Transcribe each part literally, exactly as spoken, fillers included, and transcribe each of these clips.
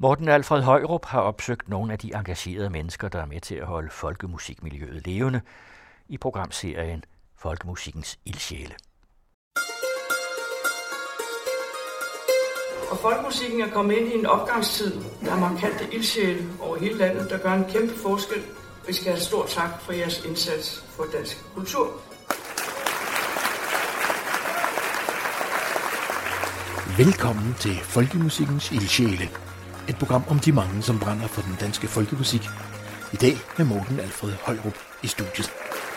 Morten Alfred Højrup har opsøgt nogle af de engagerede mennesker, der er med til at holde folkemusikmiljøet levende i programserien Folkemusikkens ildsjæle. Og folkemusikken er kommet ind i en opgangstid. Der er markante ildsjæle over hele landet, der gør en kæmpe forskel. Vi skal have stor tak for jeres indsats for dansk kultur. Velkommen til Folkemusikkens ildsjæle. Et program om de mange, som brænder for den danske folkemusik. I dag med Morten Alfred Højrup i studiet.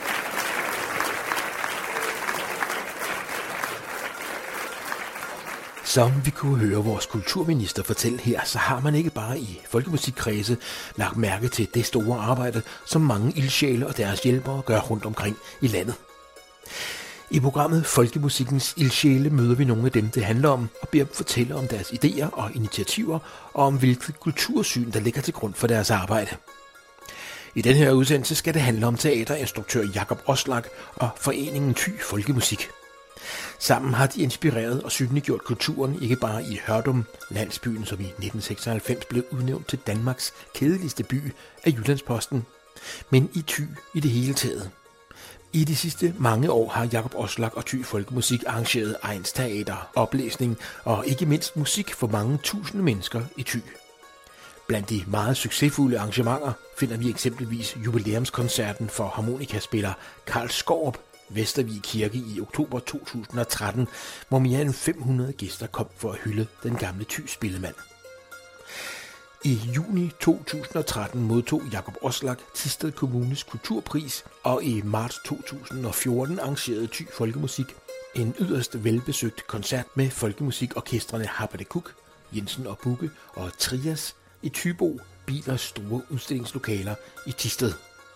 Som vi kunne høre vores kulturminister fortælle her, så har man ikke bare i folkemusikkredse lagt mærke til det store arbejde, som mange ildsjæle og deres hjælpere gør rundt omkring i landet. I programmet Folkemusikkens ildsjæle møder vi nogle af dem, det handler om, og beder dem fortælle om deres idéer og initiativer, og om hvilket kultursyn, der ligger til grund for deres arbejde. I den her udsendelse skal det handle om teaterinstruktør Jakob Oslak og foreningen Thy Folkemusik. Sammen har de inspireret og synliggjort kulturen ikke bare i Hørdum, landsbyen, som i nitten seksoghalvfems blev udnævnt til Danmarks kedeligste by af Jyllandsposten, men i Thy i det hele taget. I de sidste mange år har Jakob Oslak og Thy Folkemusik arrangeret egnsteater, oplæsning og ikke mindst musik for mange tusinde mennesker i Thy. Blandt de meget succesfulde arrangementer finder vi eksempelvis jubilæumskoncerten for harmonikaspiller Karl Skaarup, Vestervig Kirke i oktober to tusind og tretten, hvor mere end fem hundrede gæster kom for at hylde den gamle Thy-spillemand. I juni to tusind og tretten modtog Jakob Oslak Thisted Kommunes kulturpris, og i marts to tusind og fjorten arrangerede Thy Folkemusik en yderst velbesøgt koncert med folkemusikorkestrene Happerdekuk, Jensen og Bugge og Trias i Thybo Bilers store udstillingslokaler i Thisted.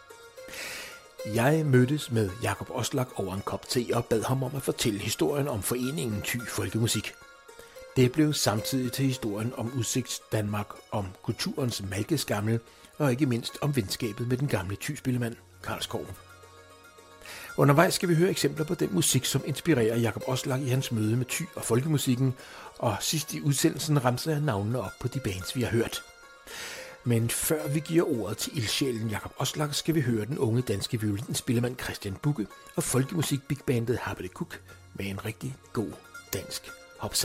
Jeg mødtes med Jakob Oslak over en kop te og bad ham om at fortælle historien om foreningen Thy Folkemusik. Det blev samtidig til historien om Udsigts Danmark, om kulturens malkeskammel og ikke mindst om venskabet med den gamle Thy-spillemand Karl Skaarup. Undervejs skal vi høre eksempler på den musik, som inspirerer Jakob Oslak i hans møde med Thy og folkemusikken, og sidst i udsendelsen remser jeg navnene op på de bands, vi har hørt. Men før vi giver ordet til ildsjælen Jakob Oslak, skal vi høre den unge danske violinspillemand Christian Bugge og folkemusik-bigbandet Happerdekuk med en rigtig god dansk hopsa.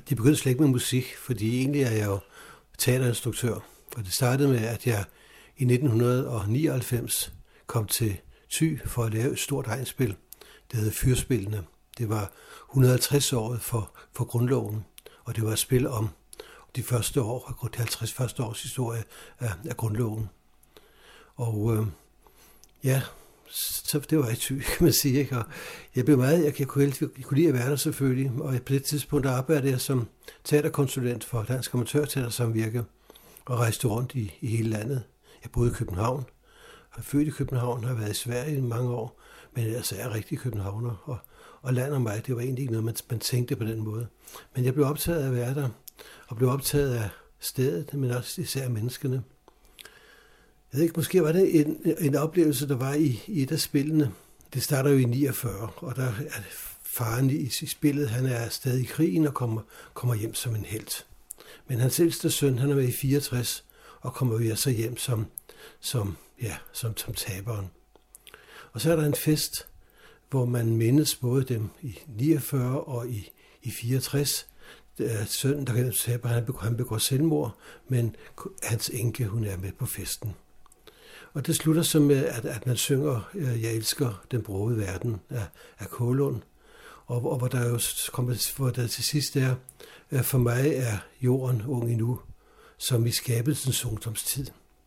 De begyndte slet ikke med musik, fordi egentlig er jeg jo teaterinstruktør. Og det startede med, at jeg i nitten nioghalvfems kom til Thy for at lave et stort egenspil. Det hed Fyrspillene. Det var et hundrede og halvtreds året for, for grundloven, og det var et spil om de første år, de halvtreds første års historie af, af grundloven. Og øh, ja, så det var i Thy, kan man sige. Ikke? Og jeg blev meget, jeg, jeg, kunne, jeg kunne lide at være der selvfølgelig, og på det tidspunkt arbejdede jeg som teaterkonsulent for Dansk Amatørteatersamvirke og rejste rundt i, i hele landet. Jeg boede i København, jeg er født i København, har været i Sverige i mange år, men ellers er jeg rigtig københavner, og, og land og mig, det var egentlig ikke noget, man, man tænkte på den måde. Men jeg blev optaget af at være der, og blev optaget af stedet, men også især af menneskene. Jeg ved ikke, måske var det en, en oplevelse, der var i, i et af spillene. Det starter jo i niogfyrre, og der er faren i, i spillet, han er stadig i krigen og kommer, kommer hjem som en helt. Men hans ældste søn, han er med i fireogtres, og kommer jo så hjem som, som, ja, som, som taberen. Og så er der en fest, hvor man mindes både dem i niogfyrre og i, i fireogtres. Sønnen, der kan tabe, han begår, han begår selvmord, men hans enke, hun er med på festen. Og det slutter så med, at, at man synger Jeg elsker den brogede verden af, af Kålund, og, og hvor der jo kommer, hvor der til sidst er, for mig er jorden ung endnu, som i skabelsens ungdomstid.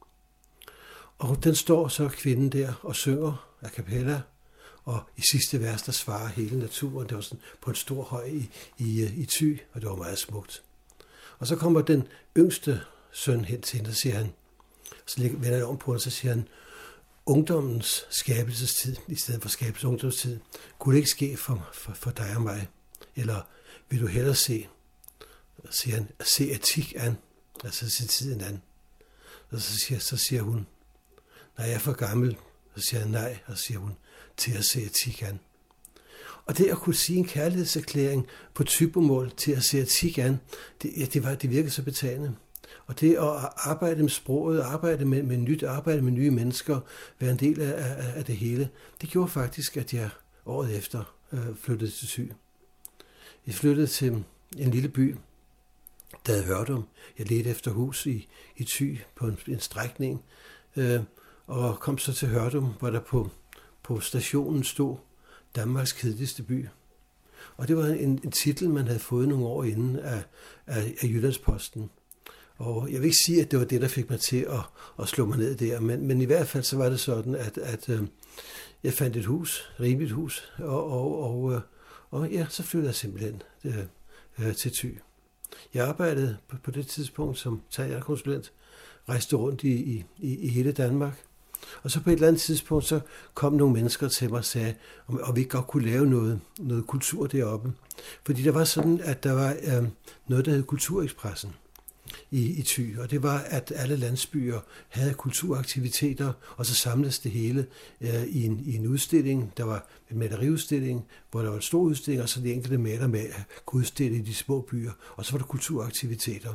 Og den står så kvinden der og synger a cappella, og i sidste vers, der svarer hele naturen. Det var sådan på en stor høj i, i, i Thy, og det var meget smukt. Og så kommer den yngste søn hen til hende, og siger han, så vender jeg om på, og så siger han, ungdommens skabelsestid, i stedet for skabelsens ungdomstid, kunne det ikke ske for, for, for dig og mig? Eller vil du hellere se, siger han, se etik an, altså se tiden an. Og så siger, så siger hun, når jeg er for gammel, så siger han nej, og så siger hun, til at se etik an. Og det at kunne sige en kærlighedserklæring på typomål til at se etik an, det, ja, det, var, det virkede så betalende. Og det at arbejde med sproget, arbejde med, med nyt, arbejde med nye mennesker, være en del af, af, af det hele, det gjorde faktisk, at jeg året efter øh, flyttede til Thy. Jeg flyttede til en lille by, der havde hørt om. Jeg ledte efter hus i, i Thy på en, en strækning, øh, og kom så til Hørdum, hvor der på, på stationen stod Danmarks kedeligste by. Og det var en, en titel, man havde fået nogle år inden af, af, af Jyllandsposten. Og jeg vil ikke sige, at det var det, der fik mig til at, at slå mig ned der, men, men i hvert fald så var det sådan, at, at øh, jeg fandt et hus, et rimeligt hus, og, og, og, øh, og ja, så flyttede jeg simpelthen øh, øh, til Thy. Jeg arbejdede på, på det tidspunkt som teaterkonsulent, rejste rundt i, i, i hele Danmark. Og så på et eller andet tidspunkt, så kom nogle mennesker til mig og sagde, om, om vi ikke godt kunne lave noget, noget kultur deroppe. Fordi der var sådan, at der var øh, noget, der hed Kulturekspressen i, i Thy, og det var, at alle landsbyer havde kulturaktiviteter, og så samledes det hele øh, i, en, i en udstilling. Der var en maleriudstilling, hvor der var en stor udstilling, og så de enkelte maler med at kunne udstille i de små byer, og så var der kulturaktiviteter.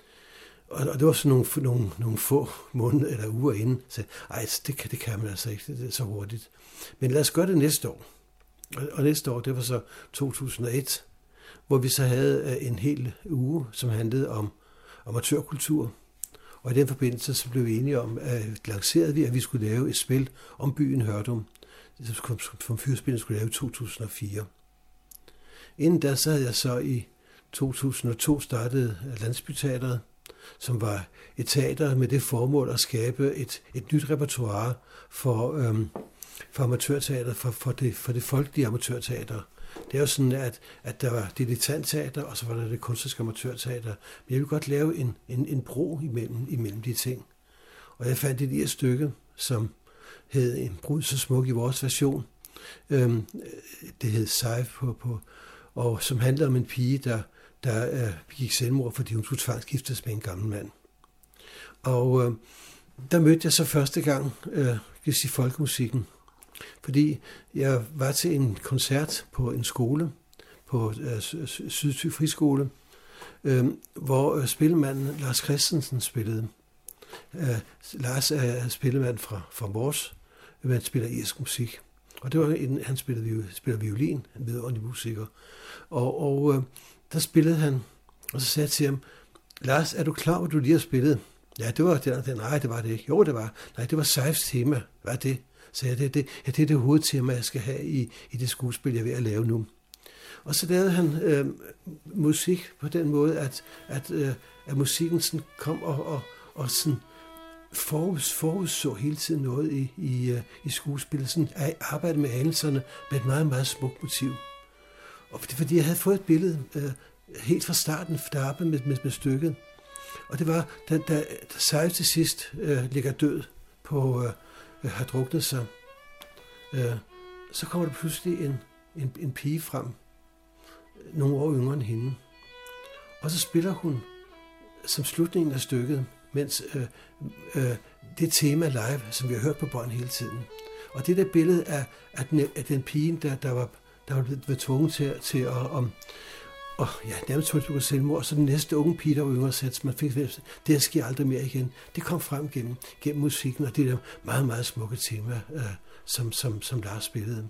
Og det var sådan nogle, nogle, nogle få måneder eller uger inden, så ej, det kan, det kan man altså ikke, det er så hurtigt. Men lad os gøre det næste år. Og, og næste år, det var så to tusind og et, hvor vi så havde en hel uge, som handlede om amatørkultur. Og i den forbindelse så blev vi enige om, at lancerede vi, at vi skulle lave et spil om byen Hørdum, som Fyrspillene skulle lave i to tusind og fire. Inden da så havde jeg så i to tusind og to startet Landsbyteatret, som var et teater med det formål at skabe et, et nyt repertoire for, øhm, for amatørteateret, for, for, det, for det folkelige amatørteater. Det er jo sådan, at, at der var dilettantteater, og så var der det kunstneriske amatørteater. Men jeg ville godt lave en, en, en bro imellem, imellem de ting. Og jeg fandt et lille stykke, som hed En brud så smuk i vores version. Øhm, det hed Seif på, på, og som handlede om en pige, der der øh, begik selvmord, fordi hun skulle tvangsgiftes med en gammel mand. Og øh, der mødte jeg så første gang øh, i folkemusikken, fordi jeg var til en koncert på en skole, på øh, Sydthy Friskole, øh, hvor øh, spillemanden Lars Christensen spillede. Øh, Lars er spillemand fra, fra Mors, men han spiller irsk musik. Og det var en, han spillede, spiller violin, en vidunderlig musiker. Og, og øh, der spillede han Og så sagde jeg til ham, Lars, er du klar, hvor du lige har spillet? Ja, det var det. det. Nej, det var det ikke. Jo, det var. Nej, det var Seifs tema. Hvad er det? Så jeg, det, det, ja, det er det hovedtema, jeg skal have i, i det skuespil, jeg er ved at lave nu. Og så lavede han øh, musik på den måde, at, at, øh, at musikken sådan kom og, og, og sådan forud, forudså hele tiden noget i, i, uh, i skuespillet. Sådan at arbejde med anelserne med et meget, meget smukt motiv. Og det er fordi, jeg havde fået et billede øh, helt fra starten, der arbejdede med, med, med stykket. Og det var, da, da, da Seif til sidst øh, ligger død på øh, øh, har druknet sig, øh, så kommer der pludselig en, en, en pige frem, nogle år yngre end hende. Og så spiller hun som slutningen af stykket, mens øh, øh, det tema live, som vi har hørt på bånd hele tiden. Og det der billede af, af, den, af den pige, der, der var, der var blevet tvunget til, til at om, og ja, nærmest tog det selvmord, og så den næste unge pige, der var yngre sæt, man fik det her sker aldrig mere igen. Det kom frem gennem, gennem musikken, og det der meget, meget smukke tema, øh, som, som, som Lars spillede.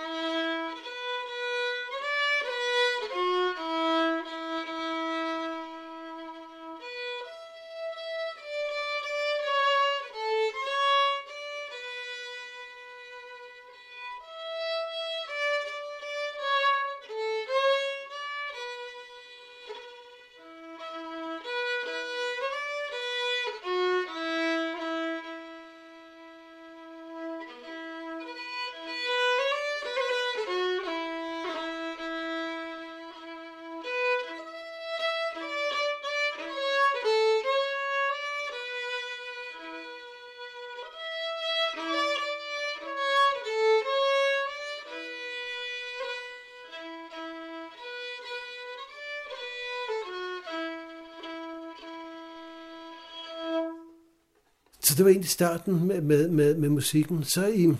Så det var egentlig starten med, med, med, med musikken. Så i,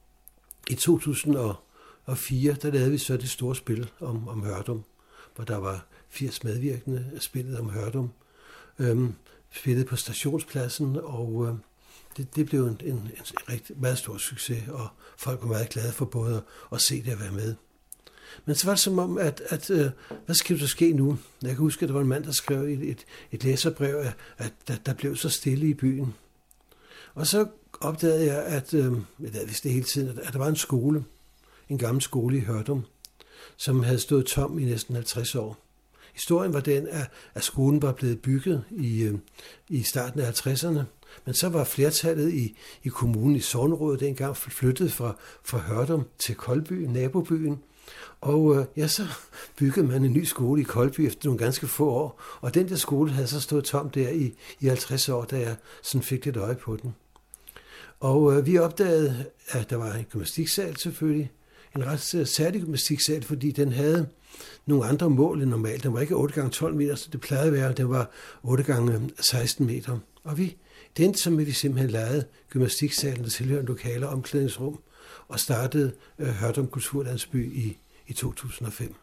i to tusind og fire, der lavede vi så det store spil om, om Hørdum, hvor der var firs medvirkende spillet om Hørdum. Øhm, spillet på Stationspladsen, og øh, det, det blev en, en, en rigtig meget stor succes, og folk var meget glade for både at, at se det og være med. Men så var det som om, at, at øh, hvad skal der ske nu? Jeg kan huske, at der var en mand, der skrev et, et, et læserbrev, at, at der, der blev så stille i byen. Og så opdagede jeg, at, øh, jeg vidste det hele tiden, at der var en skole, en gammel skole i Hørdum, som havde stået tom i næsten halvtreds år. Historien var den, at, at skolen var blevet bygget i, øh, i starten af halvtredserne, men så var flertallet i, i kommunen i Sognerådet dengang flyttet fra, fra Hørdum til Koldby, nabobyen. Og øh, ja, så byggede man en ny skole i Koldby efter nogle ganske få år, og den der skole havde så stået tom der i, i halvtreds år, da jeg sådan fik lidt øje på den. Og øh, vi opdagede, at der var en gymnastiksal selvfølgelig, en ret særlig gymnastiksal, fordi den havde nogle andre mål end normalt. Den var ikke otte gange tolv meter, så det plejede at være, den var otte gange seksten meter. Og vi, det endte som, at vi simpelthen lejede gymnastiksalen, der tilhørte lokaler omklædningsrum, og startede øh, Hørdum Kulturlandsby i, i to tusind og fem.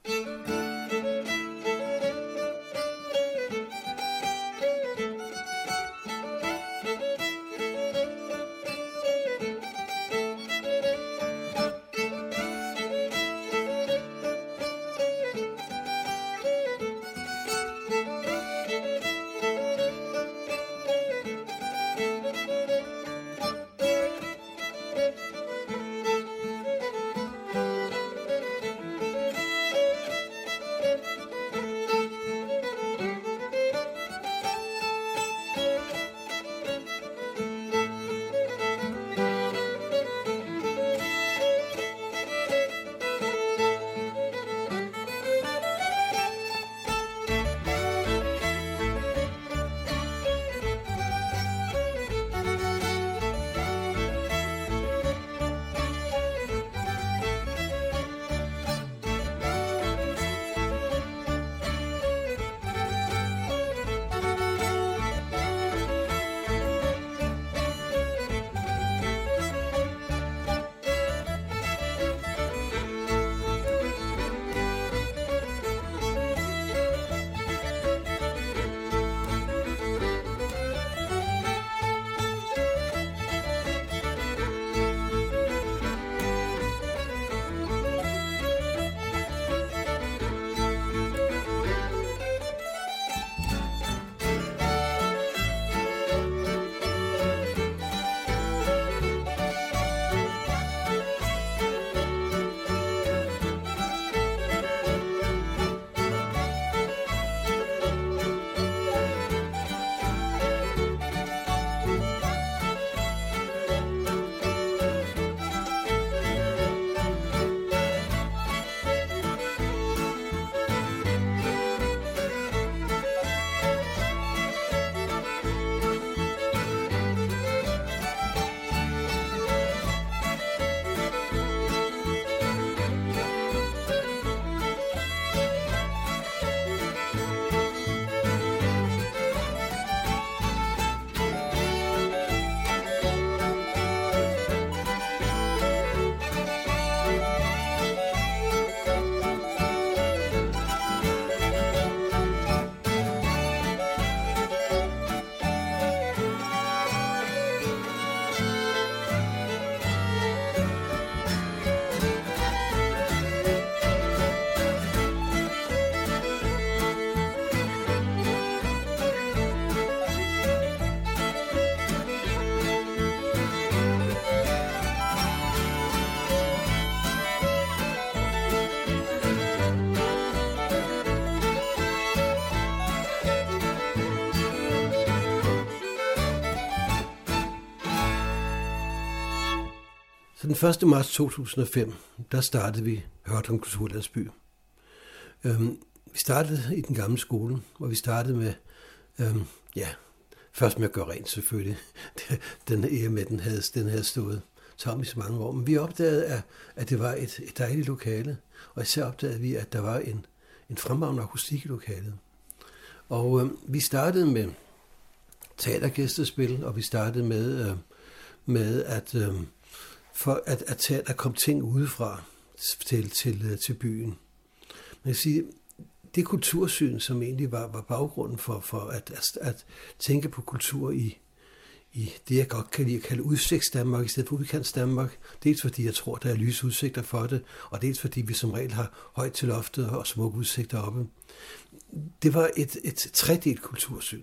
Så den første marts to tusind og fem, der startede vi Hørdum Kulturlandsby. Øhm, vi startede i den gamle skole, hvor vi startede med, øhm, ja, først med at gøre rent selvfølgelig. Den her med, den havde, den havde stået tom i så mange år. Men vi opdagede, at, at det var et, et dejligt lokale, og især opdagede vi, at der var en, en fremragende akustik i lokalet. Og øhm, vi startede med teatergæstespil, og vi startede med, øh, med at, øh, for at, at teater kom ting udefra til, til, til byen. Man kan sige, det kultursyn, som egentlig var, var baggrunden for, for at, at, at tænke på kultur i, i det, jeg godt kan lide at kalde udsigtsdanmark, i stedet for udkantsdanmark. Dels fordi jeg tror, der er lyse udsigter for det, og dels fordi vi som regel har højt til loftet og smukke udsigter oppe. Det var et, et tredelt kultursyn.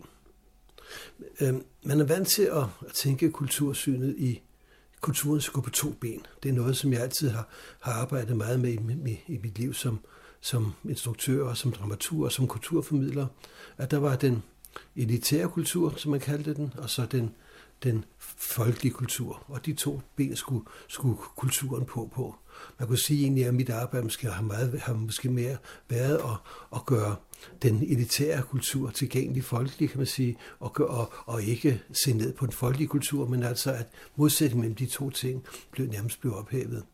Man er vant til at, at tænke kultursynet i kulturen skal gå på to ben. Det er noget, som jeg altid har, har arbejdet meget med i, i, i mit liv som, som instruktør og som dramaturg og som kulturformidler. At der var den elitære kultur, som man kaldte den, og så den, den folkelige kultur. Og de to ben skulle, skulle kulturen på på. Man kunne sige egentlig, at mit arbejde måske har, meget, har måske mere været at, at gøre den elitære kultur tilgængelig folkelig, kan man sige, og, og, og ikke se ned på den folkelige kultur, men altså at modsætningen mellem de to ting blev nærmest blev ophævet.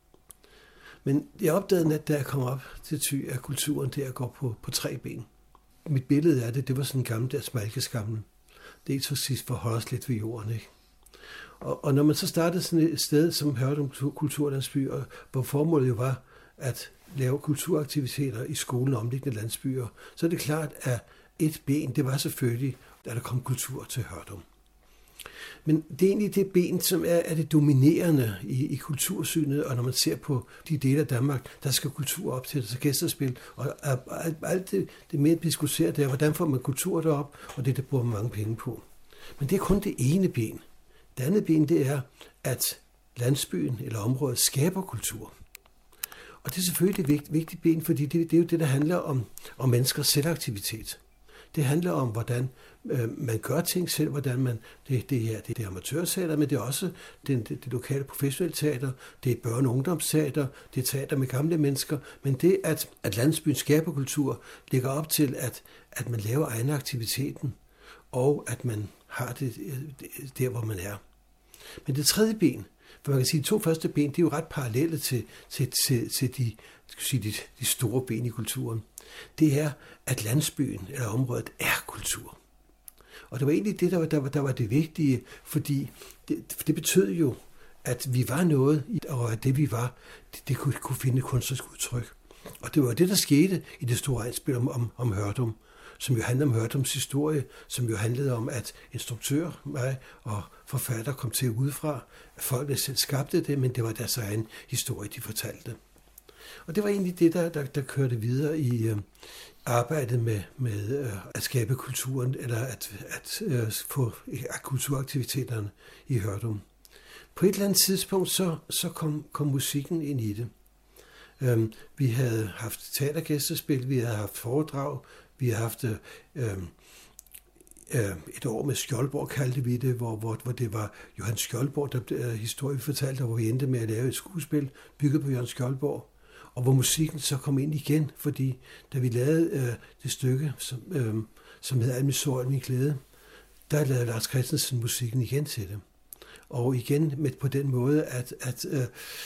Men jeg opdagede, at da jeg kom op til Thy, at kulturen der går på, på tre ben. Mit billede af det, det var sådan en gammel der smalkeskammel. Det er til sidst for at holde os lidt ved jorden, ikke? Og, og når man så startede sådan et sted, som Hørdum Kulturlandsby, og hvor formålet jo var at lave kulturaktiviteter i skolen og omliggende landsbyer, så er det klart, at et ben, det var selvfølgelig, at der kom kultur til Hørdum. Men det er egentlig det ben, som er, er det dominerende i, i kultursynet, og når man ser på de dele af Danmark, der skal kultur op til, altså gæstespil, og alt det, det mere diskuteret, det er, hvordan får man kultur derop, og det, det bruger man mange penge på. Men det er kun det ene ben. Det andet ben, det er, at landsbyen eller området skaber kultur. Og det er selvfølgelig et vigtigt, vigtigt ben, fordi det, det er jo det, der handler om, om menneskers selvaktivitet. Det handler om, hvordan øh, man gør ting selv, hvordan man, det, det, er, det er amatørteater, men det er også det, det, det lokale professionelle teater, det er børne- og ungdomsteater, det er teater med gamle mennesker, men det, at, at landsbyen skaber kultur, ligger op til, at, at man laver egen aktiviteten, og at man har det der, hvor man er. Men det tredje ben, for man kan sige, at de to første ben, de er jo ret parallelle til, til, til, til de, sige, de, de store ben i kulturen. Det er, at landsbyen eller området er kultur. Og det var egentlig det, der var, der var, der var det vigtige, fordi det, det betød jo, at vi var noget, og at det vi var, det, det kunne, kunne finde kunstnerisk udtryk. Og det var det, der skete i det store egenspil om, om, om Hørdum, som jo handlede om Hørdums historie, som jo handlede om, at instruktør, mig og forfatter kom til udefra. Folk selv skabte det, men det var deres egen historie, de fortalte. Og det var egentlig det, der, der, der kørte videre i øh, arbejdet med, med øh, at skabe kulturen, eller at, at øh, få kulturaktiviteterne i Hørdum. På et eller andet tidspunkt, så, så kom, kom musikken ind i det. Øh, vi havde haft teatergæstespil, vi havde haft foredrag, vi havde haft øh, øh, et år med Skjoldborg, kaldte vi det, hvor, hvor, hvor det var Johan Skjoldborg, der øh, historie fortalte, og hvor vi endte med at lave et skuespil bygget på Johan Skjoldborg. Og hvor musikken så kom ind igen, fordi da vi lavede øh, det stykke, som, øh, som hedder Al min sorg, al min glæde, der lavede Lars Christensen musikken igen til det. Og igen med på den måde, at, at øh,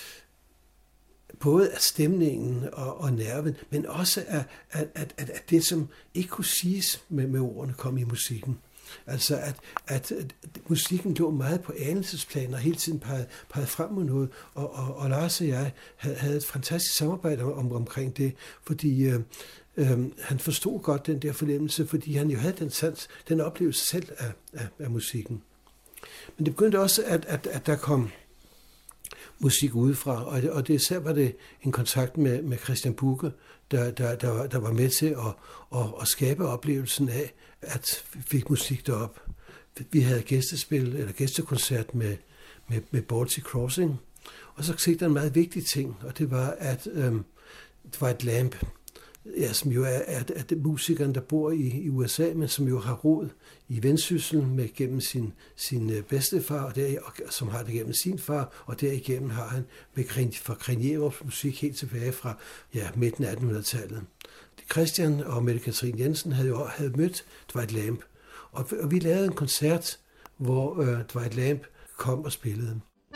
både af stemningen og, og nerven, men også af, at, at, at, at det, som ikke kunne siges med, med ordene, kom i musikken. Altså, at, at, at musikken lå meget på anelsesplan og hele tiden pegede, pegede frem mod noget. Og, og, og Lars og jeg havde, havde et fantastisk samarbejde om, omkring det, fordi øh, øh, han forstod godt den der fornemmelse, fordi han jo havde den, sans, den oplevelse selv af, af, af musikken. Men det begyndte også, at, at, at der kom musik udefra, og det, og det især var det en kontakt med, med Christian Bugge, der, der, der, var, der var med til at, at, at skabe oplevelsen af, at vi fik musik derop. Vi havde gæstespil, eller gæstekoncert med, med, med Baltic Crossing, og så skete der en meget vigtig ting, og det var, at øhm, det var et lamp. ja, som jo er, er, er det musikeren, der bor i, i U S A, men som jo har rod i Vendsyssel med gennem sin, sin bedstefar, og der, og, som har det gennem sin far, og derigennem har han med fra Krenjerups musik helt tilbage fra ja, midten af attenhundredetallet. Christian og Mette Kathrine Jensen havde jo havde mødt Dwight Lamp, og, og vi lavede en koncert, hvor øh, Dwight Lamp kom og spillede.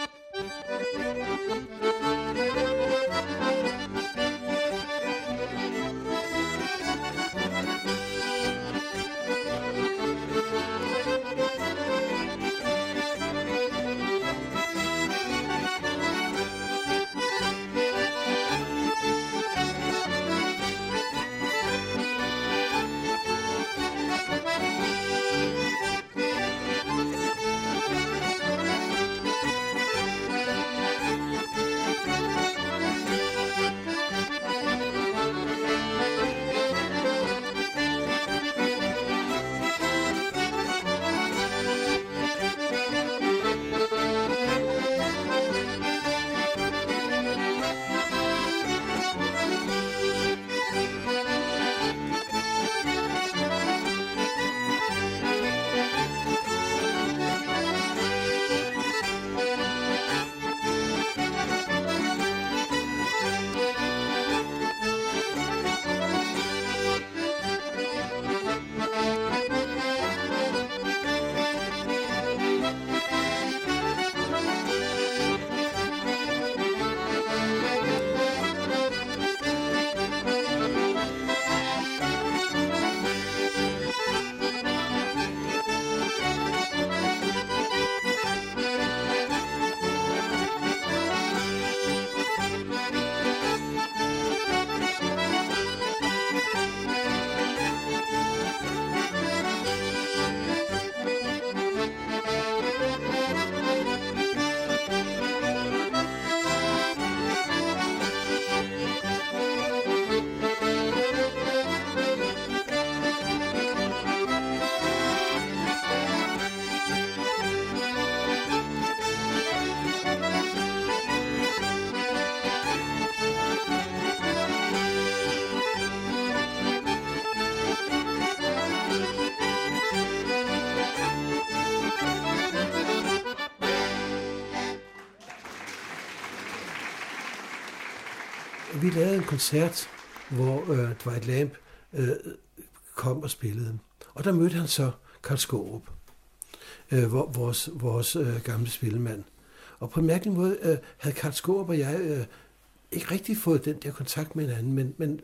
Vi lavede en koncert, hvor øh, Dwight Lamp øh, kom og spillede. Og der mødte han så Karl Skaarup, øh, vores, vores øh, gamle spillemand. Og på en mærkelig måde øh, havde Karl Skaarup og jeg øh, ikke rigtig fået den der kontakt med hinanden, men, men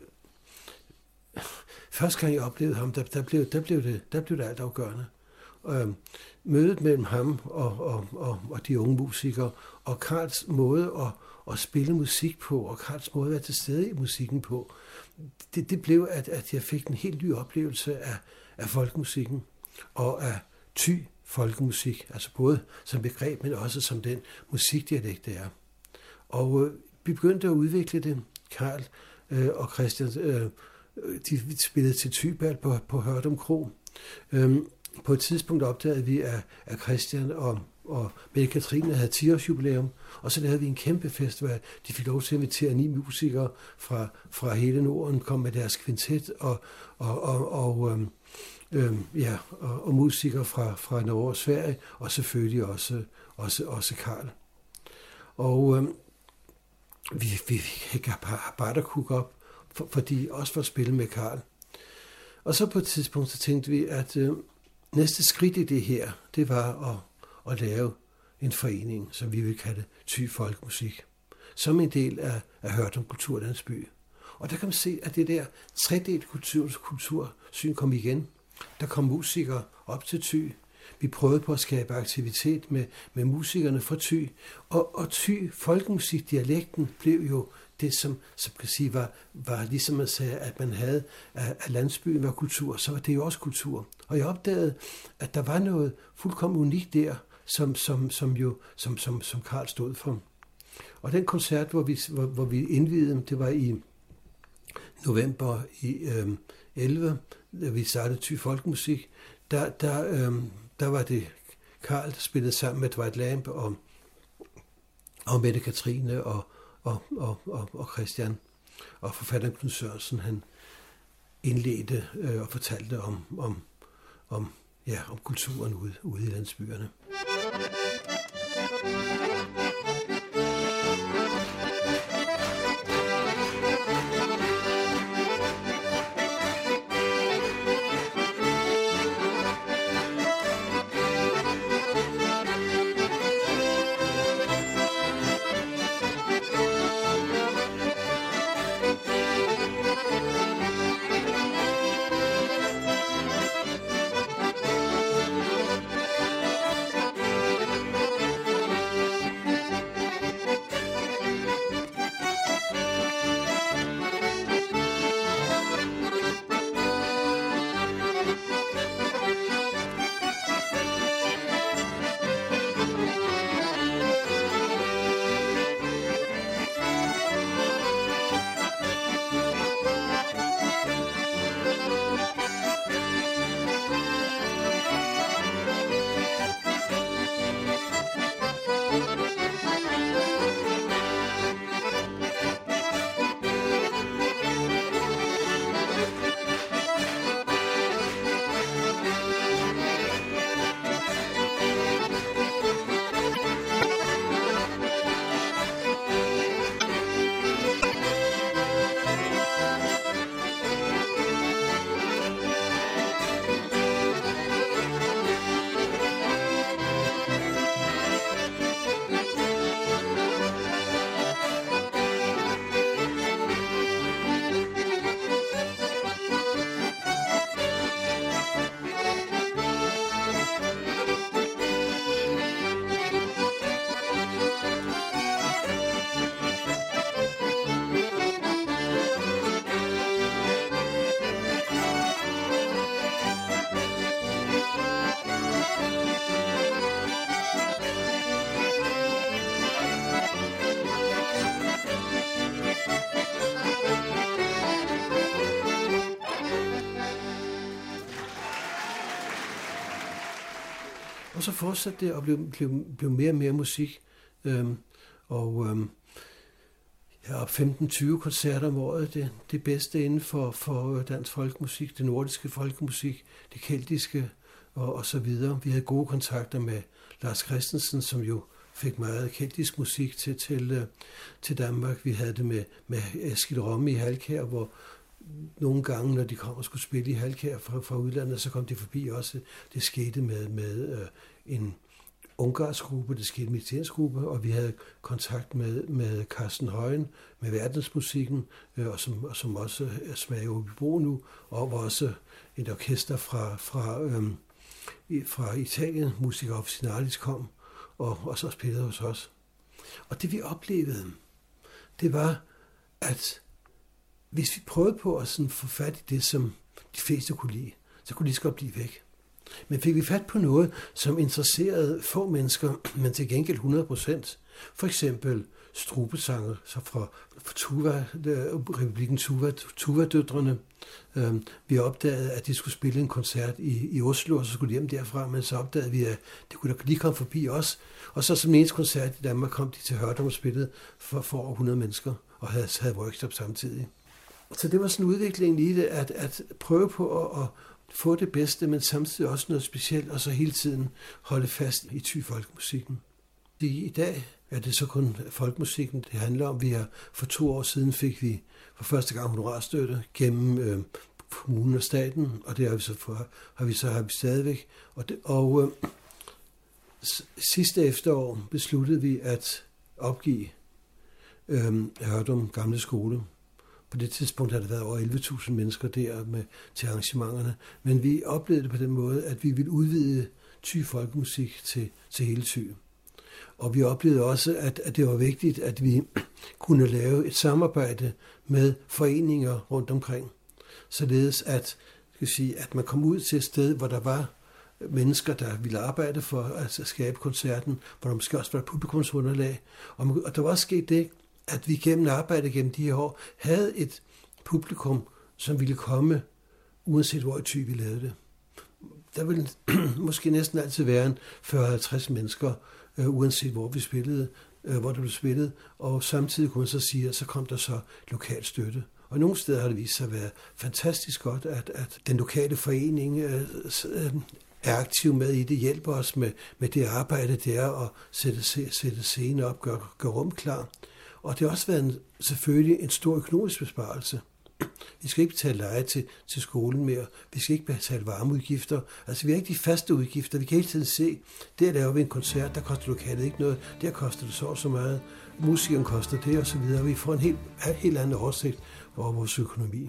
første gang jeg oplevede ham, der, der, blev, der, blev, det, der blev det alt afgørende. Øh, mødet mellem ham og, og, og, og de unge musikere, og Karls måde at at spille musik på, og Karls måde at være til stede i musikken på, det, det blev, at, at jeg fik en helt ny oplevelse af, af folkemusikken, og af Thy folkemusik, altså både som begreb, men også som den musikdialekt, det er. Og øh, vi begyndte at udvikle det, Karl øh, og Christian, øh, de spillede til Thybal på, på Hørdum Kro. Øh, på et tidspunkt opdagede vi, at, at Christian og og Mette Kathrine havde ti års jubilæum, og så lavede vi en kæmpe festival. De fik lov til at invitere ni musikere fra, fra hele Norden, kom med deres kvintet, og, og, og, og, øhm, øhm, ja, og, og musikere fra, fra Norge og Sverige, og selvfølgelig også, også, også Karl. Og øhm, vi, vi fik Barterkuk op, for, fordi også for at spille med Karl. Og så på et tidspunkt, så tænkte vi, at øh, næste skridt i det her, det var at at lave en forening, som vi vil kalde Thy Folkemusik, som en del af, af Hørdum Kulturlandsby. Og der kan man se, at det der tredelt kultur, kultursyn kom igen. Der kom musikere op til Thy. Vi prøvede på at skabe aktivitet med, med musikerne fra Thy. Og, og Thy Folkemusikdialekten blev jo det, som, som kan sige, var, var ligesom man sagde, at man havde, at landsbyen var kultur, så var det jo også kultur. Og jeg opdagede, at der var noget fuldkommen unikt der, som, som, som jo, som, som, som Karl stod for. Og den koncert, hvor vi, hvor, hvor vi indvidede, det var i november i øh, elleve, da vi startede Thy Folkemusik, der, der, øh, der var det Karl, der spillede sammen med Dwight Lamp og, og Mette Kathrine og, og, og, og, og Christian. Og forfatteren Knud Sørensen, han, indledte øh, og fortalte om, om, om, ja, om kulturen ude, ude i landsbyerne. Og så fortsatte det og blev, blev, blev mere og mere musik. Øhm, og øhm, jeg har femten til tyve koncerter om året. Det, det bedste inden for, for dansk folkemusik, det nordiske folkemusik, det keltiske og, og så videre. Vi havde gode kontakter med Lars Christensen, som jo fik meget keltisk musik til, til, til Danmark. Vi havde det med, med Eskil Romme i Halkær, hvor nogle gange, når de kom og skulle spille i Halkær fra, fra udlandet, så kom de forbi også. Det skete med, med øh, en ungarsk gruppe, det skete med en italiensk gruppe, og vi havde kontakt med, med Carsten Højen, med verdensmusikken, øh, og, som, og som også er smager i Åbybro nu, og var også et orkester fra, fra, øh, fra Italien, Musica Officinalis kom, og, og så spillede hos os. Og det vi oplevede, det var, at hvis vi prøvede på at sådan få fat i det, som de fleste kunne lide, så kunne de godt blive væk. Men fik vi fat på noget, som interesserede få mennesker, men til gengæld hundrede procent. For eksempel strubesanger så fra, fra Tuva, Republikken Tuva, Tuva-døtrene. Øhm, vi opdagede, at de skulle spille en koncert i, i Oslo, og så skulle de hjem derfra, men så opdagede vi, at det kunne da lige komme forbi os. Og så som eneste koncert i Danmark kom de til Hørdum og spillede for, for over hundrede mennesker, og havde, havde workshop samtidig. Så det var sådan en udvikling i det, at, at prøve på at, at få det bedste, men samtidig også noget specielt, og så hele tiden holde fast i Thy folkemusikken. I dag er det så kun folkemusikken, det handler om. Vi har for to år siden fik vi for første gang honorarstøtte gennem øh, kommunen og staten, og det har vi så, for, har vi så har vi stadigvæk. Og, det, og øh, sidste efterår besluttede vi at opgive øh, Hørdum Gamle Skole. På det tidspunkt har der været over elleve tusind mennesker der med, til arrangementerne. Men vi oplevede det på den måde, at vi ville udvide Thy folkemusik til, til hele Thy. Og vi oplevede også, at, at det var vigtigt, at vi kunne lave et samarbejde med foreninger rundt omkring. Således at, skal sige, at man kom ud til et sted, hvor der var mennesker, der ville arbejde for at skabe koncerten, hvor der måske også var et publikumsunderlag. Og, og der var også sket det, at vi gennem arbejdet gennem de her år havde et publikum, som ville komme, uanset hvor i Thy vi lavede det. Der ville måske næsten altid være en fyrre til halvtreds mennesker, øh, uanset hvor vi spillede, øh, hvor der blev spillet, og samtidig kunne man så sige, at så kom der så lokal støtte. Og nogle steder har det vist sig at være fantastisk godt, at, at den lokale forening øh, øh, er aktiv med i det, hjælper os med, med det arbejde der, at sætte, sætte scenen op, gøre gør rum klar. Og det har også været en, selvfølgelig en stor økonomisk besparelse. Vi skal ikke betale leje til, til skolen mere. Vi skal ikke betale varmeudgifter. Altså, vi har ikke de faste udgifter. Vi kan hele tiden se, der laver vi en koncert, der koster lokalet ikke noget. Der koster det så og så meget. Musikeren koster det og så videre. Vi får en helt, helt anden oversigt over vores økonomi.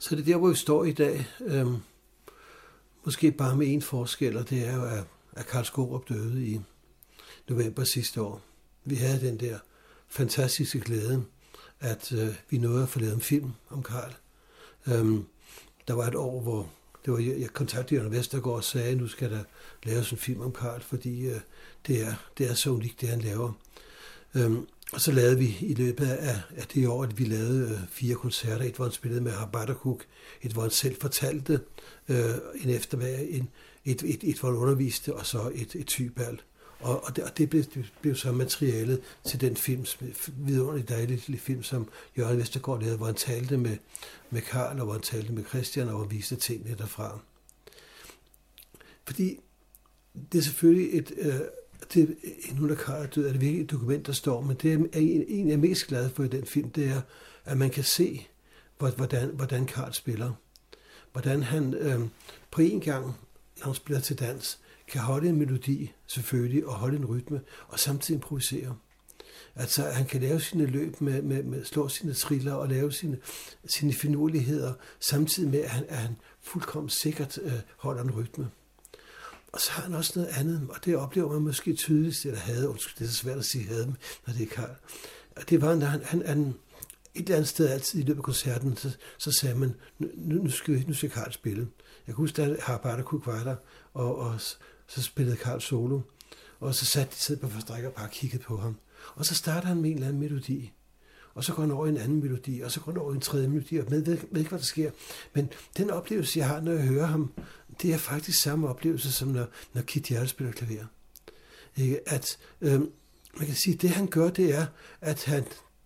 Så det er der, hvor vi står i dag. Øhm, måske bare med en forskel, og det er jo, at, at Karl Skaarup døde i november sidste år. Vi havde den der fantastiske glæde, at øh, vi nåede at få lavet en film om Karl. Øhm, der var et år, hvor det var, jeg kontaktede Jørgen Vestergaard og sagde, at nu skal der laves en film om Karl, fordi øh, det, er, det er så unikt, det han laver. Øhm, og så lavede vi i løbet af, af det år, at vi lavede øh, fire koncerter. Et, hvor han spillede med Habakkuk, et, hvor han selv fortalte, øh, en eftermiddag, en, et, et, et, hvor han underviste, og så et, et tygbal. Og, og, det, og det, blev, det blev så materialet til den film, vidunderligt dejlig lille film, som Jørgen Vestergaard lavede, hvor han talte med, med Karl, og hvor han talte med Christian, og hvor han viste tingene derfra. Fordi det er selvfølgelig et... Øh, det, nu da Karl er død, er det virkelig et dokument, der står, men det er en, en jeg er mest glad for i den film, det er, at man kan se, hvordan, hvordan Karl spiller. Hvordan han øh, på en gang, når han spiller til dans, kan holde en melodi, selvfølgelig, og holde en rytme, og samtidig improvisere. Altså, han kan lave sine løb med, med, med slå sine triller og lave sine, sine finurligheder, samtidig med, at han, at han fuldkommen sikkert øh, holder en rytme. Og så har han også noget andet, og det oplever man måske tydeligst, eller havde, undskyld, det er så svært at sige havde, når det er Karl. Og det var, når han, han, han et eller andet sted altid i løbet af koncerten, så, så sagde man, nu, nu, skal, nu skal Karl spille. Jeg kan huske, at Habakkuk var der, og, og så spillede Karl solo, og så satte de sidde på forstrækker og bare kiggede på ham. Og så starter han med en eller anden melodi, og så går han over i en anden melodi, og så går han over i en tredje melodi, og med ved, ved ikke, hvad der sker. Men den oplevelse, jeg har, når jeg hører ham, det er faktisk samme oplevelse, som når, når Kit Hjertel spiller klaver. Ikke? At, øh, man kan sige, at det han gør, det er, at han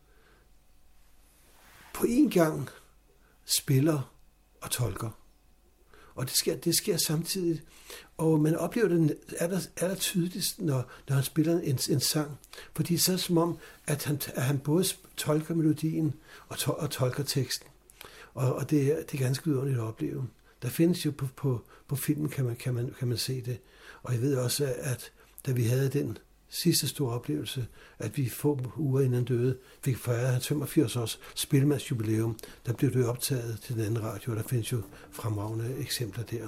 på en gang spiller og tolker. Og det sker, det sker samtidig. Og man oplever det aller, aller tydeligst, når, når han spiller en, en sang. Fordi så er det som om, at han, at han både tolker melodien og, to, og tolker teksten. Og, og det, er, det er ganske vidunderligt at opleve. Der findes jo på, på, på filmen, kan man, kan, man, kan man se det. Og jeg ved også, at da vi havde den sidste store oplevelse, at vi få uger inden døde, fik fejret hans femogfirs års spillemandsjubilæum, der blev det optaget til den anden radio, og der findes jo fremragende eksempler der.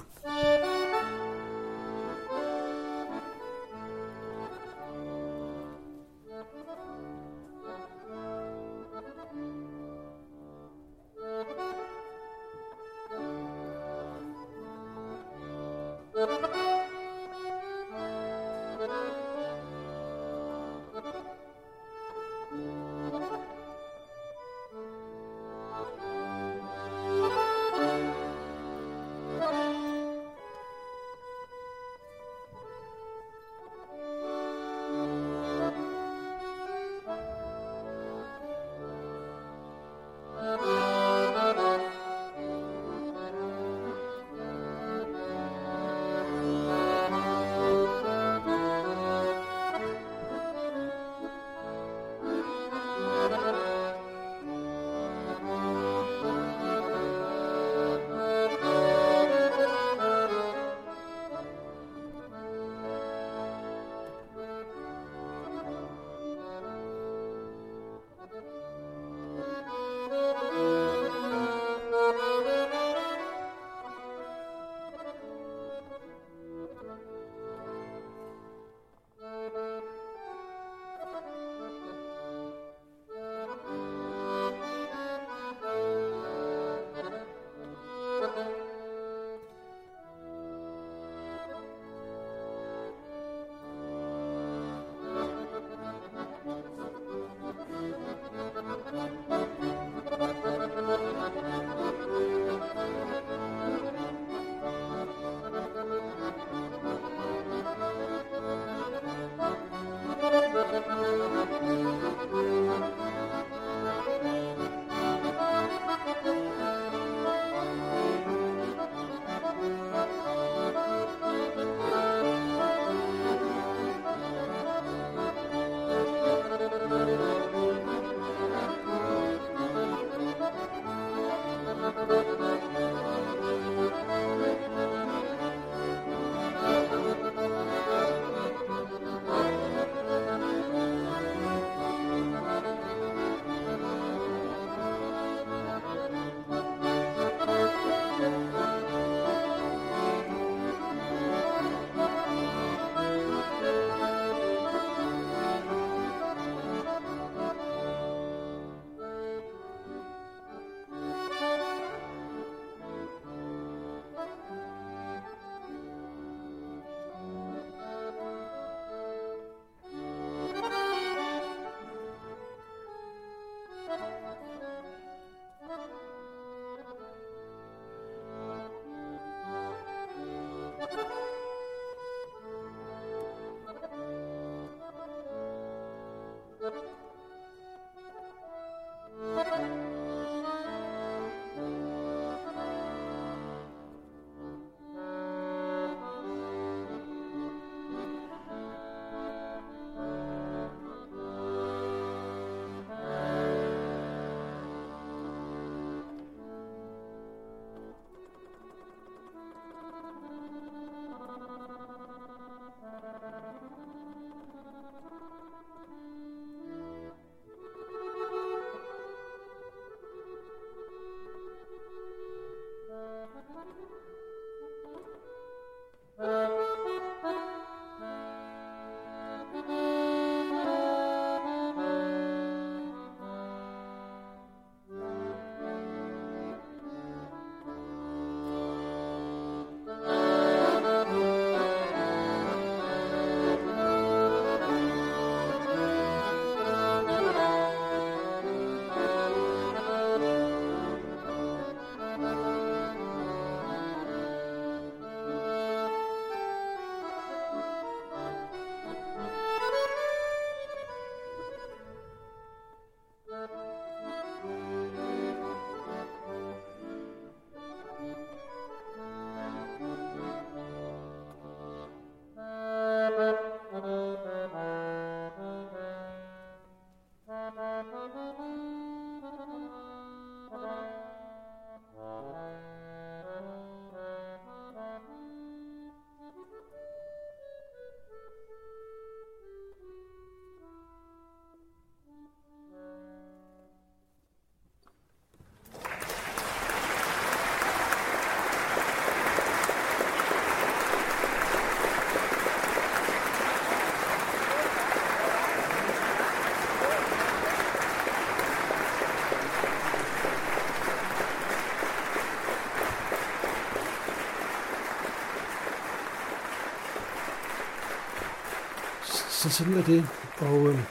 Så sådan er det. Og øh,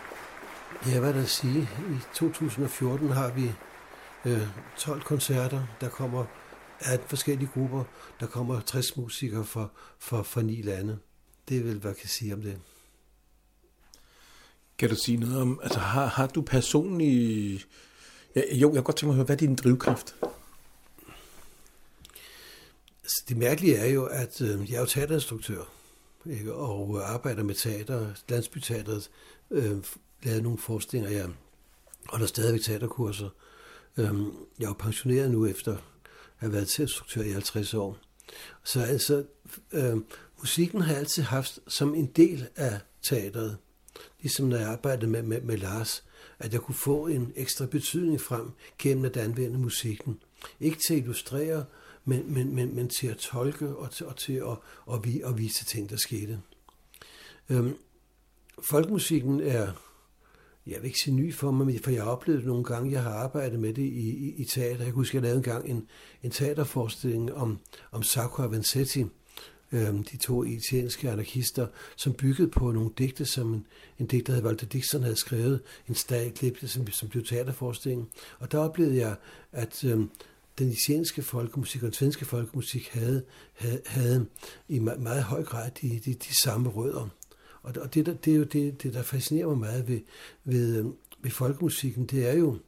ja, hvad der at sige, i to tusind og fjorten har vi øh, tolv koncerter, der kommer atten forskellige grupper, der kommer tres musikere fra, fra, fra ni lande. Det er vel, hvad jeg kan sige om det. Kan du sige noget om, altså har, har du personligt, ja, jo, jeg kan godt tænke mig at høre, hvad er din drivkraft? Altså, det mærkelige er jo, at øh, jeg er jo teaterinstruktør, ikke? Og arbejder med teater, Landsbyteatret, øh, lavede nogle forestillinger, jeg holder stadigvæk teaterkurser. Øh, jeg er jo pensioneret nu efter at have været teaterinstruktør i halvtreds år. Så altså, øh, musikken har jeg altid haft som en del af teatret. Ligesom når jeg arbejdede med, med, med Lars, at jeg kunne få en ekstra betydning frem gennem at anvende musikken. Ikke til at illustrere, men, men, men, men til at tolke og til, og til at, at, at vise ting, der skete. Øhm, folkemusikken er, jeg vil ikke sige ny for mig, for jeg har oplevet det nogle gange, jeg har arbejdet med det i, i, i teater. Jeg kan huske, at jeg lavede engang en, en teaterforestilling om, om Sacco og Vanzetti, øhm, de to italienske anarkister, som byggede på nogle digte, som en, en digter, der hed Walter Dixon, havde skrevet, en stærklip, som, som blev teaterforestilling. Og der oplevede jeg, at øhm, den italienske folkemusik og den svenske folkemusik havde, havde, havde i meget, meget høj grad de, de, de samme rødder. Og, og det, der, det er jo det, det, der fascinerer mig meget ved, ved, ved folkemusikken, det er jo,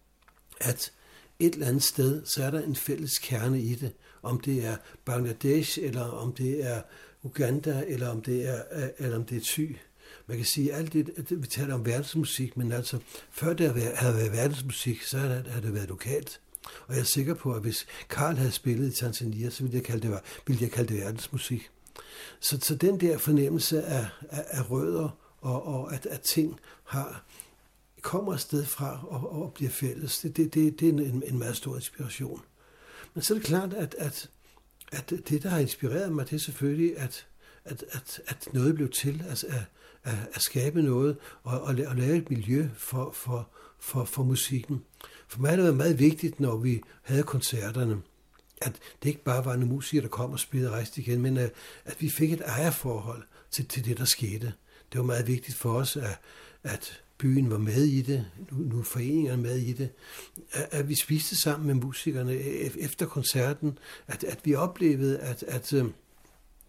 at et eller andet sted, så er der en fælles kerne i det. Om det er Bangladesh, eller om det er Uganda, eller om det er, eller om det er Thy. Man kan sige, at alt det, vi taler om verdensmusik, men altså, før det havde været verdensmusik, så havde det været lokalt. Og jeg er sikker på, at hvis Karl havde spillet i Tanzania, så ville jeg kalde det, ville jeg kalde det verdensmusik. Så, så den der fornemmelse af, af, af rødder, og, og at, at ting har, kommer et sted fra og, og bliver fælles, det, det, det, det er en, en meget stor inspiration. Men så er det klart, at, at, at det, der har inspireret mig, det er selvfølgelig, at, at, at, at noget blev til, altså at, at, at skabe noget og, og lave et miljø for, for, for, for musikken. For mig har det været meget vigtigt, når vi havde koncerterne, at det ikke bare var nogle musikere, der kom og spillede og rejste igen, men at, at vi fik et ejerforhold til, til det, der skete. Det var meget vigtigt for os, at, at byen var med i det, nu, nu foreningerne med i det, at, at vi spiste sammen med musikerne efter koncerten, at, at vi oplevede, at, at,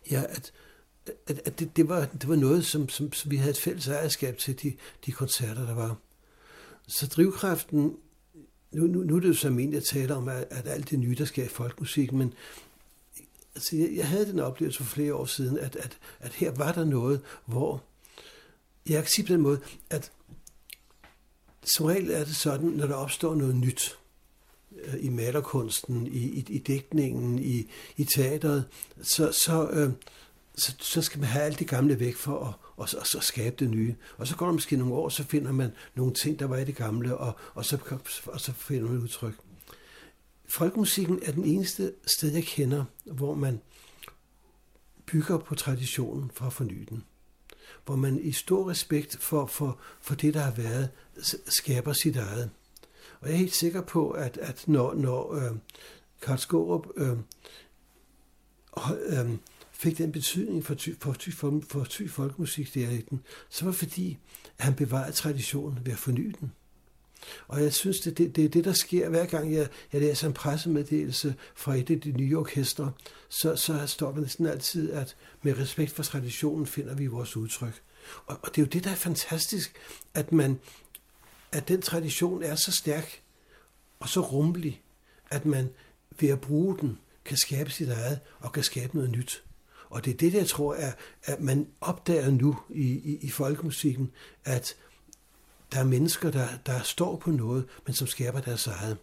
Ja, at, at, at det, det, var, det var noget, som, som, som vi havde et fælles ejerskab til, de, de koncerter, der var. Så drivkraften, nu, nu, nu er det jo så min, jeg taler om, at, at alt det nye, der sker i folkmusik, men altså, jeg, jeg havde den oplevelse for flere år siden, at, at, at her var der noget, hvor, jeg kan sige på den måde, at som regel er det sådan, når der opstår noget nyt, i malerkunsten, i, i, i digtningen, i, i teateret, så, så, øh, så, så skal man have alt det gamle væk for at og, og, og skabe det nye. Og så går der måske nogle år, så finder man nogle ting, der var i det gamle, og, og, så, og så finder man et udtryk. Folkemusikken er den eneste sted, jeg kender, hvor man bygger på traditionen for at forny den. Hvor man i stor respekt for, for, for det, der har været, skaber sit eget. Og jeg er helt sikker på, at, at når, når øh, Karl Skaarup øh, øh, fik den betydning for ty, for ty, for, for ty folkemusikdialekten, så var det fordi, at han bevarede traditionen ved at forny den. Og jeg synes, det er det, det, det, der sker, hver gang jeg, jeg læser en pressemeddelelse fra et af de nye orkestre, så, så står der næsten altid, at med respekt for traditionen finder vi vores udtryk. Og, og det er jo det, der er fantastisk, at man at den tradition er så stærk og så rummelig, at man ved at bruge den, kan skabe sit eget og kan skabe noget nyt. Og det er det, jeg tror, er, at man opdager nu i, i, i folkemusikken, at der er mennesker, der, der står på noget, men som skaber deres eget.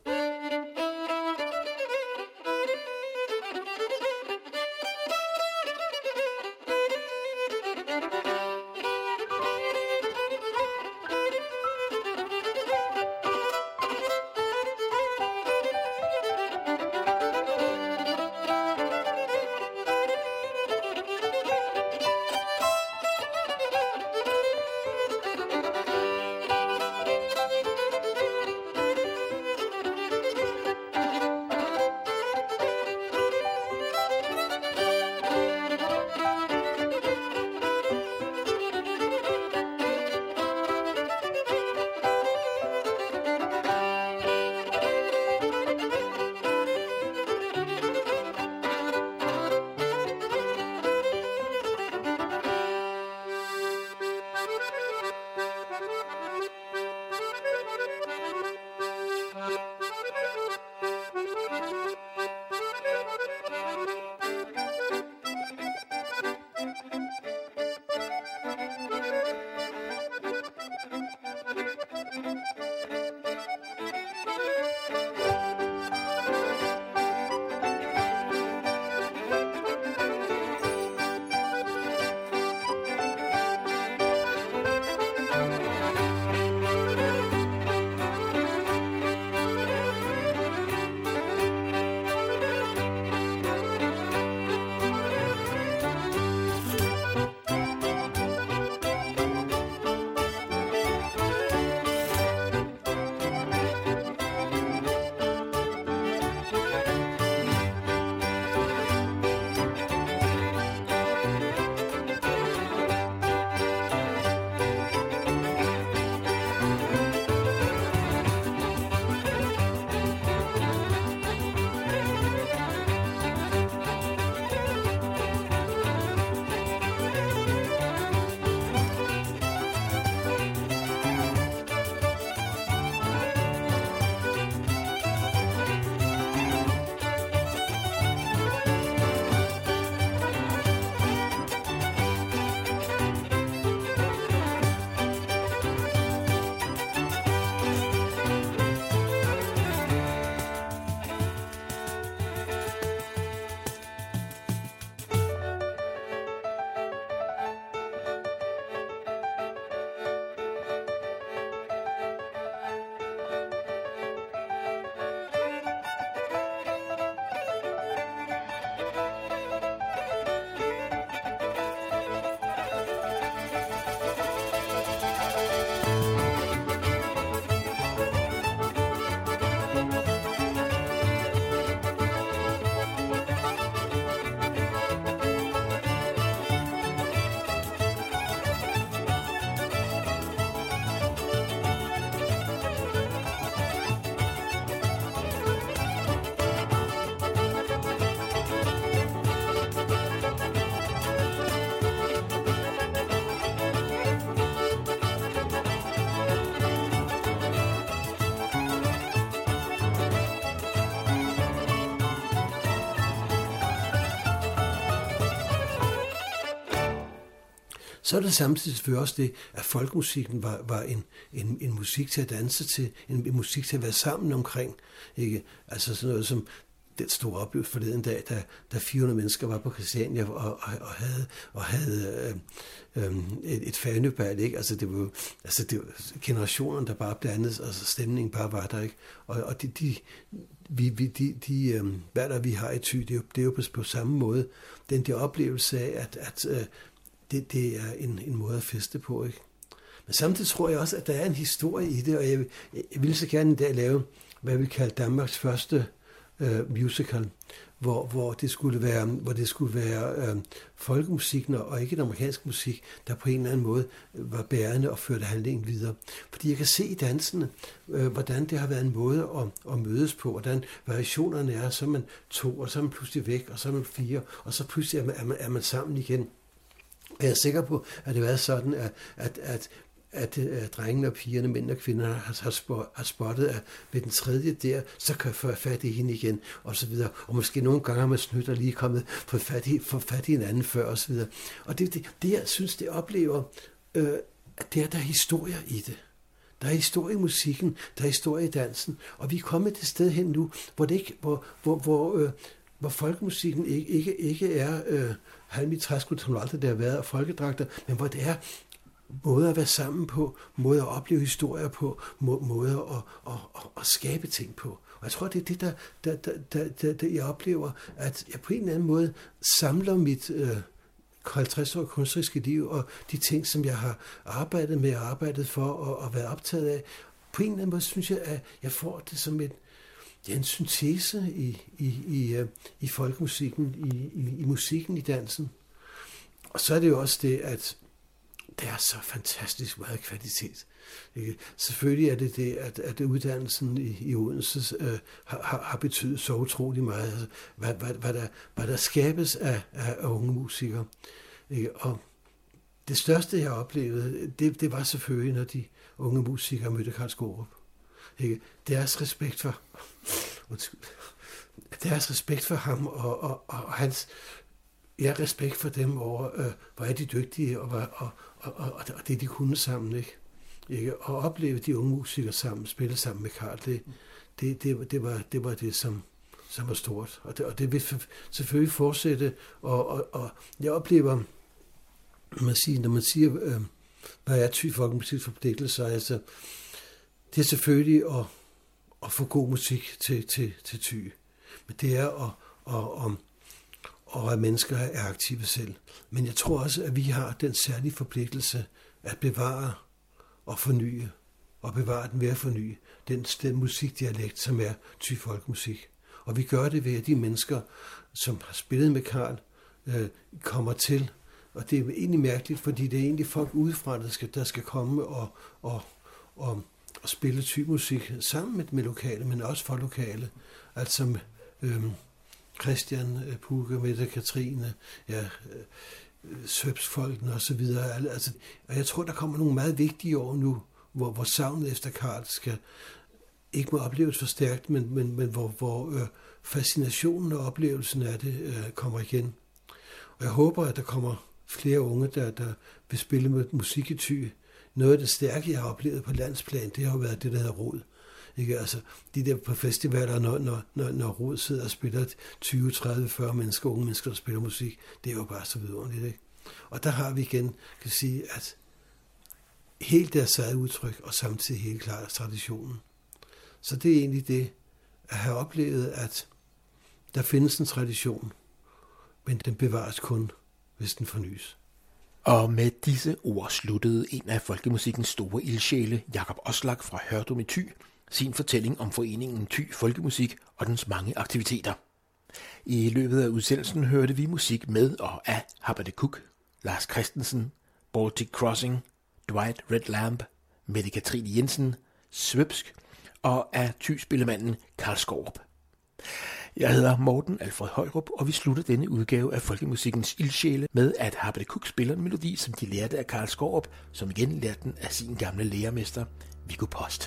Så er det samtidig selvfølgelig også det, at folkemusikken var, var en, en, en musik til at danse til, en, en musik til at være sammen omkring. Ikke? Altså sådan noget som den store oplevelse forleden dag, da, da fire hundrede mennesker var på Christiania og, og, og havde, og havde øh, øh, et, et fanebal, ikke? Altså det var altså det var generationerne, der bare blandes, altså stemningen bare var der, ikke? Og, og de, de, vi, vi, de, de øh, hvad der vi har i Thy, det er jo, det er jo på, på samme måde. Den der oplevelse af, at, at øh, det, det er en, en måde at feste på, ikke? Men samtidig tror jeg også, at der er en historie i det, og jeg, jeg ville så gerne i dag lave, hvad vi kalder Danmarks første Uh, musical, hvor, hvor det skulle være, hvor det skulle være uh, folkemusikken og ikke den amerikanske musik, der på en eller anden måde var bærende og førte handlingen videre. Fordi jeg kan se i dansene, uh, hvordan det har været en måde at, at mødes på, hvordan variationerne er, så er man to, og så er man pludselig væk, og så er man fire, og så pludselig er man, er man, er man sammen igen. Og jeg er sikker på, at det har været sådan, at, at, at at uh, drengene og pigerne, mænd og kvinder har, har, spot, har spottet, at ved den tredje der, så kan jeg få fat i hende igen, og så videre. Og måske nogle gange har man snydt og lige kommet få fat i, få fat i en anden før, og så videre. Og det, det, det jeg synes, det oplever, øh, at det er, der er historier i det. Der er historie i musikken, der er historie i dansen, og vi er kommet til sted hen nu, hvor det ikke, hvor, hvor, hvor, øh, hvor folkemusikken ikke, ikke, ikke er øh, halm i træskud, som aldrig det har været, og folkedragter, men hvor det er måder at være sammen på, måder at opleve historier på, må, måder at, at, at, at skabe ting på. Og jeg tror, det er det, der, der, der, der, der, der jeg oplever, at jeg på en eller anden måde samler mit øh, halvtreds år kunstneriske liv, og de ting, som jeg har arbejdet med og arbejdet for og, og været optaget af. På en eller anden måde synes jeg, at jeg får det som et, ja, en syntese i, i, i, uh, i folkemusikken, i, i, i musikken, i dansen. Og så er det jo også det, at det er så fantastisk meget kvalitet. Ikke? Selvfølgelig er det det, at, at uddannelsen i, i Odense øh, har, har betydet så utrolig meget. Altså, hvad, hvad, hvad, der, hvad der skabes af, af unge musikere. Ikke? Og det største, jeg oplevede, det, det var selvfølgelig, når de unge musikere mødte Karl Skaarup. Ikke? Deres respekt for, deres respekt for ham og, og, og hans jeg har respekt for dem over, øh, hvor er de dygtige, og, og, og, og, og det de kunne sammen, ikke? ikke? Og opleve de unge musikere sammen, spille sammen med Karl, det, det, det, det, var, det var det, som, som var stort. Og det, og det vil selvfølgelig fortsætte, og, og, og jeg oplever, når man siger, når man siger øh, hvad er Thy Folkemusiks forpligtelser, altså, det er selvfølgelig at, at få god musik til, til, til Thy, men det er at, at, at og at mennesker er aktive selv. Men jeg tror også, at vi har den særlige forpligtelse at bevare og forny, og bevare den ved at forny, den, den musikdialekt, som er Thy Folkemusik. Og vi gør det ved, at de mennesker, som har spillet med Karl, øh, kommer til. Og det er egentlig mærkeligt, fordi det er egentlig folk udefra, der skal, der skal komme og, og, og, og spille Thy musik sammen med, med lokale, men også for lokale. Altså øh, Christian, Pugge, Mette, Katrine, ja, Svøbsfolkene og så videre. Altså, og jeg tror, der kommer nogle meget vigtige år nu, hvor, hvor savnet efter Karl skal ikke må opleves for stærkt, men, men, men hvor, hvor øh, fascinationen og oplevelsen af det øh, kommer igen. Og jeg håber, at der kommer flere unge, der, der vil spille med musik i Thy. Noget af det stærke, jeg har oplevet på landsplan, det har jo været det, der hedder rod. Ikke? Altså, de der på festivaler, når, når, når, når Rod sidder og spiller tyve, tredive, fyrre mennesker, unge mennesker, der spiller musik, det er jo bare så vidunderligt. Ikke? Og der har vi igen, kan sige, at helt deres eget udtryk, og samtidig helt klart traditionen. Så det er egentlig det, at have oplevet, at der findes en tradition, men den bevares kun, hvis den fornyes. Og med disse ord sluttede en af folkemusikkens store ildsjæle, Jakob Oslak fra Hørdum i Thy, sin fortælling om foreningen Thy Folkemusik og dens mange aktiviteter. I løbet af udsendelsen hørte vi musik med og af Habba de Cook, Lars Christensen, Baltic Crossing, Dwight Red Lamp, Mette Katrine Jensen, Svøbsk og af Thy-spillemanden Karl Skaarup. Jeg hedder Morten Alfred Højrup, og vi slutter denne udgave af folkemusikkens ildsjæle med, at Habba de Cook spiller en melodi, som de lærte af Karl Skaarup, som igen lærte den af sin gamle lærermester, Viggo Post.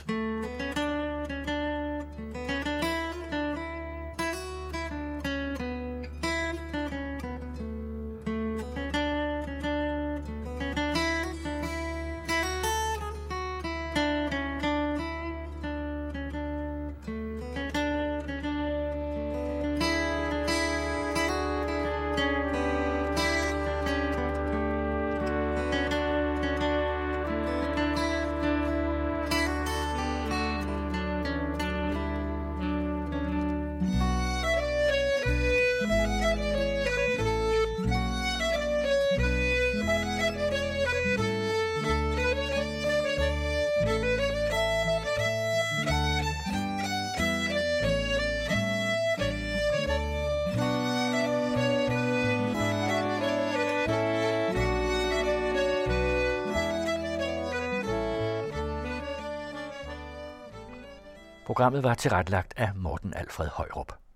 Programmet var tilrettelagt af Morten Alfred Højrup.